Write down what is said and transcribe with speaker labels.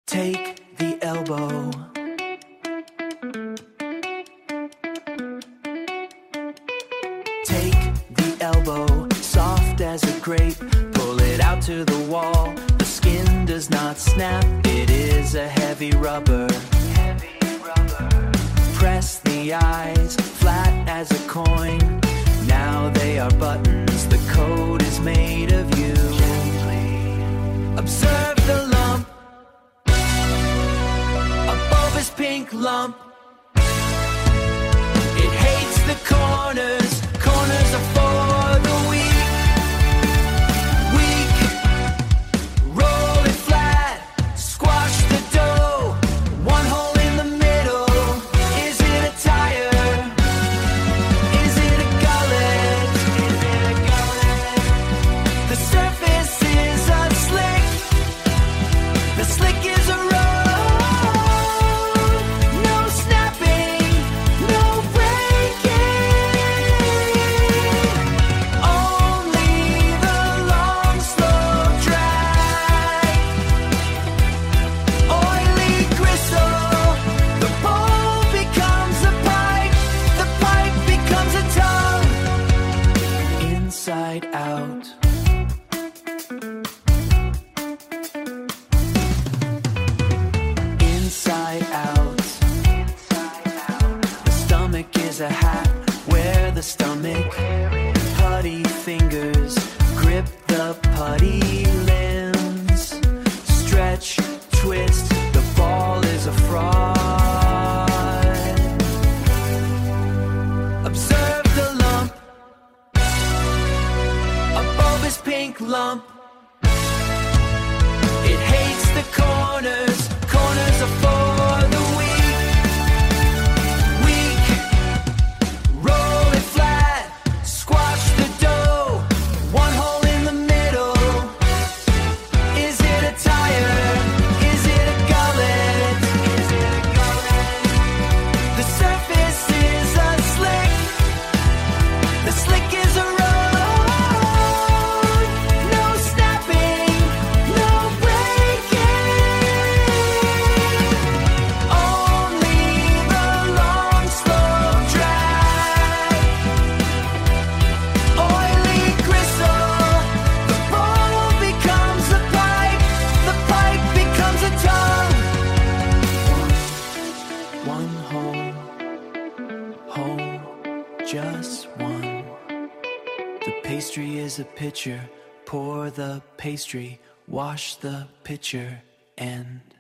Speaker 1: Take the elbow. Take the elbow, soft as a grape. Pull it out to the wall. The skin does not snap. It is a heavy rubber. Press the eyes, flat as a coin. Now they are buttons. The code is made of you. Observe the lump. A bulbous pink lump. It hates the corners. Corners are for the weak. Weak. Roll it flat. Squash the dough. One hole in the middle. Is it a tire? Is it a gullet? Is it a gullet? The surface is a slick. The slick is a road. No snapping. No breaking. Only the long, slow drag. Oily gristle. The bowl becomes a pipe. The pipe becomes a tongue. Inside out. Inside out. The stomach is a hat. Wear the stomach. Putty fingers grip the putty limbs. Stretch, twist. The ball is a fraud. Observe the lump. A bulbous pink lump. It hates the corners. Corners are for the weak. Weak. Roll it flat. Squash the dough. One hole in the middle. Is it a tire? Is it a gullet? Is it a gullet? The surface is a slick. The slick is a road. No snapping. No breaking. Only the long, slow drag. Oily gristle. The bowl becomes a pipe. The pipe becomes a tongue. One hole. Hole. Just one. The pastry is a pitcher. Pour the pastry. Wash the pitcher. End.